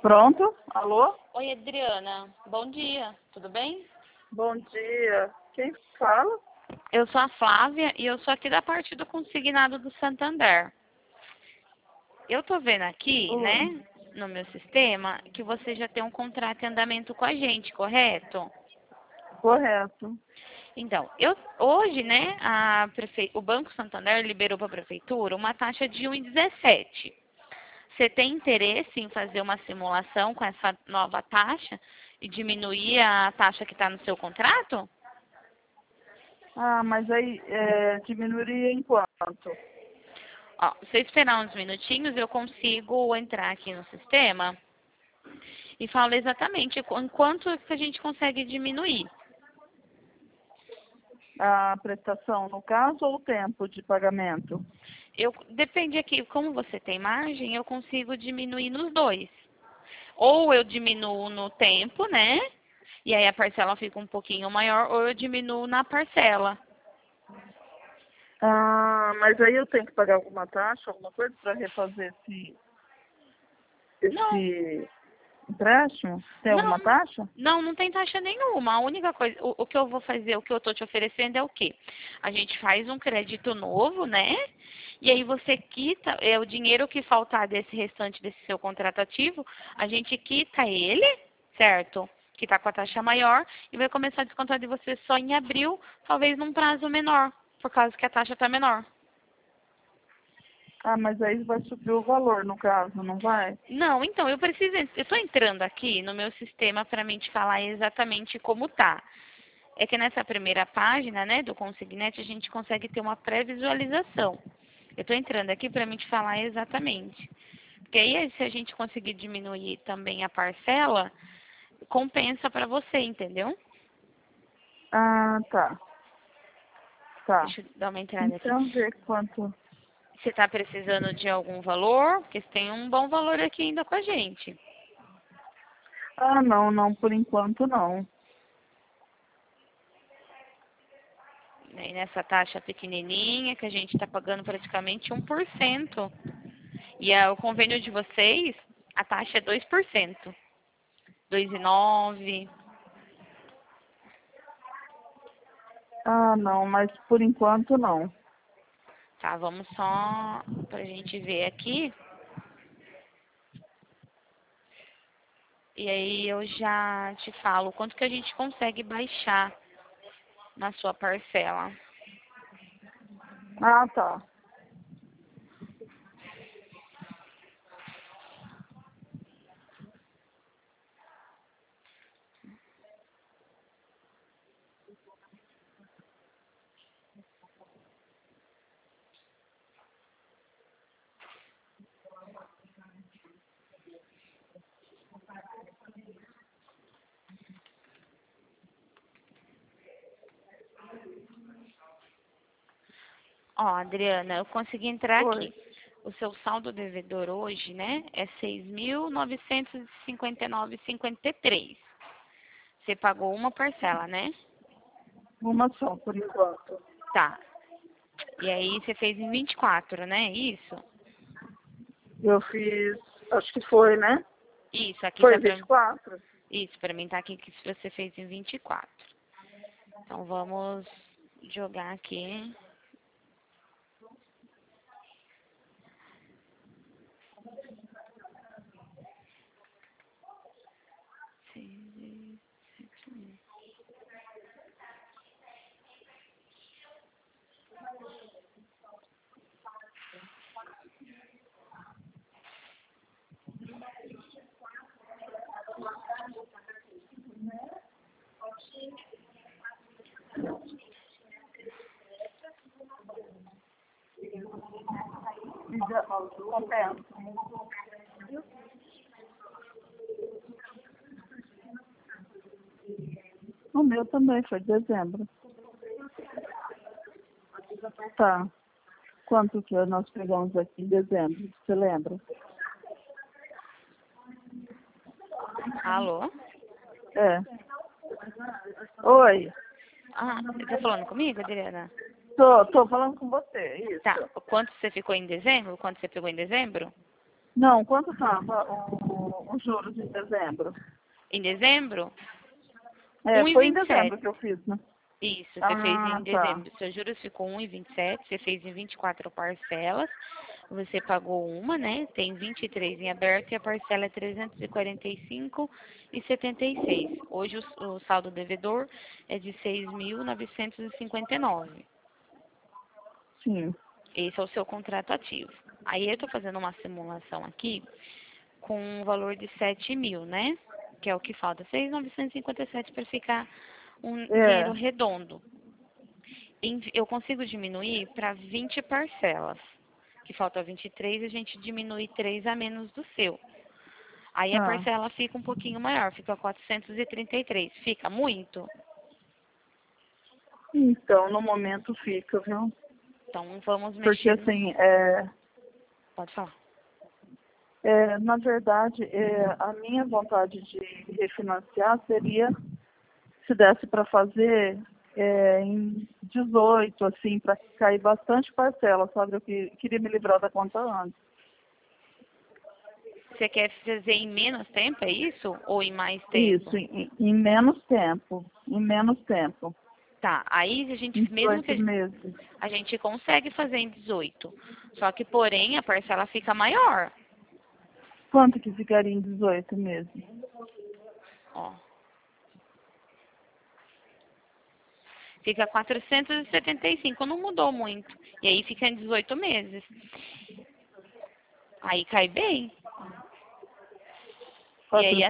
Pronto? Alô? Oi, Adriana. Bom dia. Tudo bem? Bom dia. Quem fala? Eu sou a Flávia e eu sou aqui da parte do consignado do Santander. Eu tô vendo aqui, Oi. né, no meu sistema, que você já tem um contrato em andamento com a gente, correto? Correto. Então, hoje, né, o Banco Santander liberou para a prefeitura uma taxa de 1,17. Você tem interesse em fazer uma simulação com essa nova taxa e diminuir a taxa que está no seu contrato? Ah, mas aí diminuiria em quanto? Ó, se eu esperar uns minutinhos, eu consigo entrar aqui no sistema e falo exatamente quanto que a gente consegue diminuir. A prestação, no caso, ou o tempo de pagamento? Depende aqui, como você tem margem, eu consigo diminuir nos dois. Ou eu diminuo no tempo, né? E aí a parcela fica um pouquinho maior, ou eu diminuo na parcela. Ah, mas aí eu tenho que pagar alguma taxa, alguma coisa para refazer Não, esse empréstimo? Tem alguma não, taxa? não tem taxa nenhuma. A única coisa, o que eu vou fazer, o que eu tô te oferecendo é o quê? A gente faz um crédito novo, né? E aí você quita, o dinheiro que faltar desse restante desse seu contrato ativo, a gente quita ele, certo? Que tá com a taxa maior, e vai começar a descontar de você só em abril, talvez num prazo menor, por causa que a taxa tá menor. Ah, mas aí vai subir o valor, no caso, não vai? Não, então, eu estou entrando aqui no meu sistema para mim te falar exatamente como tá. É que nessa primeira página, né, do Consignet, a gente consegue ter uma pré-visualização. Eu estou entrando aqui para mim te falar exatamente. Porque aí, se a gente conseguir diminuir também a parcela, compensa para você, entendeu? Ah, tá. Tá. Deixa eu dar uma entrada aqui. Então, ver quanto. Você está precisando de algum valor? Porque você tem um bom valor aqui ainda com a gente. Ah, não, por enquanto não. Né, nessa taxa pequenininha, que a gente está pagando praticamente 1%. E o convênio de vocês, a taxa é 2%. 2,9%. Ah, não, mas por enquanto não. Tá, vamos só pra gente ver aqui. E aí eu já te falo quanto que a gente consegue baixar na sua parcela. Ah, tá. Ó, Adriana, eu consegui entrar Oi. aqui. O seu saldo devedor hoje, né, é 6.959,53. Você pagou uma parcela, né? Uma só, por enquanto. Tá. E aí você fez em 24, né? Isso? Eu fiz, acho que foi, né? Isso, aqui Foi tá pra... 24. Isso, pra mim tá aqui que você fez em 24. Então vamos jogar aqui. Compensa. O meu também foi dezembro. Tá. Quanto que nós pegamos aqui em dezembro? Você lembra? Alô? É. Oi. Ah, você tá falando comigo, Adriana? Tô falando com você, Tá. isso. Quanto você ficou em dezembro? Quanto você pegou em dezembro? Não, quanto estava os juros em dezembro? Em dezembro, Foi em 1,27. dezembro que eu fiz, né? Isso, você fez Ah, em tá. dezembro. Seus juros ficou 1,27, você fez em 24 parcelas. Você pagou uma, né? Tem 23 em aberto e a parcela é 345,76. Hoje o saldo devedor é de 6.959. Sim. Esse é o seu contrato ativo. Aí eu estou fazendo uma simulação aqui com um valor de 7.000, né? Que é o que falta, 6.957 para ficar um dinheiro É. redondo. Eu consigo diminuir para 20 parcelas, que falta 23, a gente diminui 3 a menos do seu. Aí a Tá. parcela fica um pouquinho maior, fica 433. Fica muito? Então, no momento fica, viu? Então vamos Porque mexer. assim, Pode falar. na verdade, a minha vontade de refinanciar seria, se desse para fazer em 18, assim, para cair bastante parcela, sabe? Eu queria me livrar da conta antes. Você quer fazer em menos tempo, é isso? Ou em mais Isso, tempo? em menos tempo. Em menos tempo. Tá, aí a Em gente, mesmo que 18 meses. a gente consegue fazer em 18. Só que, porém, a parcela fica maior. Quanto que ficaria em 18 meses? Ó. Fica 475, não mudou muito. E aí fica em 18 meses. Aí cai bem. E aí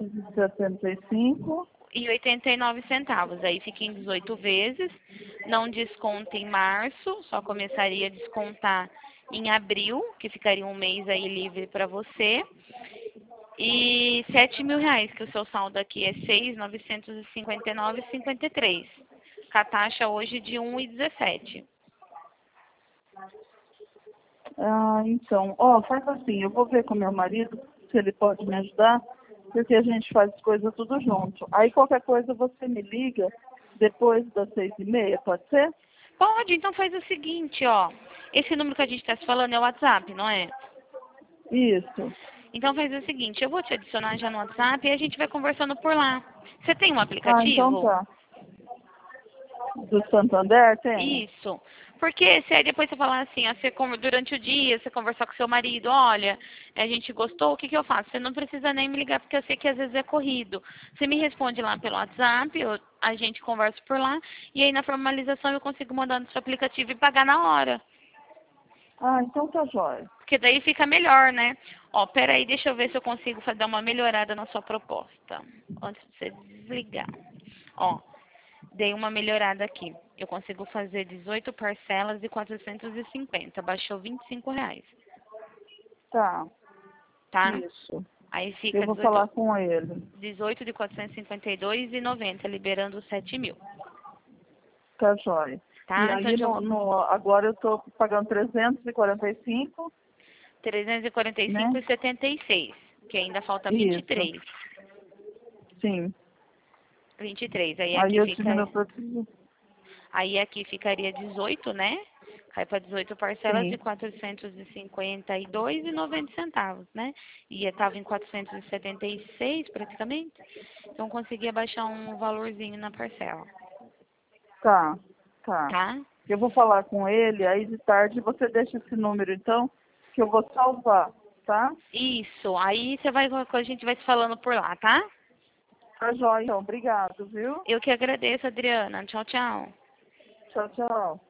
475. e 89 centavos. Aí fica em 18 vezes. Não desconta em março, só começaria a descontar em abril, que ficaria um mês aí livre para você. E 7.000 reais, que o seu saldo aqui é 6.959,53. Com a taxa hoje de 1,17. Ah, então, faz assim, eu vou ver com meu marido se ele pode me ajudar, porque a gente faz as coisas tudo junto. Aí qualquer coisa você me liga depois das 6h30, pode ser? Pode, então faz o seguinte, ó. Esse número que a gente está se falando é o WhatsApp, não é? Isso. Então faz o seguinte, eu vou te adicionar já no WhatsApp e a gente vai conversando por lá. Você tem um Ah, então aplicativo? tá. Do Santander tem? Isso. Porque se aí depois você falar assim, durante o dia, você conversar com seu marido, olha, a gente gostou, o que que eu faço? Você não precisa nem me ligar, porque eu sei que às vezes é corrido. Você me responde lá pelo WhatsApp, a gente conversa por lá, e aí na formalização eu consigo mandar no seu aplicativo e pagar na hora. Ah, então tá jóia. Porque daí fica melhor, né? Ó, peraí, deixa eu ver se eu consigo dar uma melhorada na sua proposta. Antes de você desligar. Ó, dei uma melhorada aqui. Eu consigo fazer 18 parcelas de 450. Baixou 25 reais, Tá, tá? isso. Aí Eu fica vou falar com ele. 18 de 452,90, liberando 7.000, Tá jóia. E tá? Então, aí, agora eu tô pagando 345, né? 345,76, que ainda falta Isso, 23. sim. 23. Aí Aí aqui eu fica. diminuo para... Aí aqui ficaria 18, né? Cai para 18 parcelas de Sim, 452,90 centavos, né? E estava em 476 praticamente. Então conseguia baixar um valorzinho na parcela, tá, tá. tá? Eu vou falar com ele, aí de tarde você deixa esse número, então, que eu vou salvar, tá? Isso. Aí você vai, a gente vai se falando por lá, tá? Tá jóia, então. Obrigado, viu? Eu que agradeço, Adriana. Tchau, tchau. Tchau, tchau.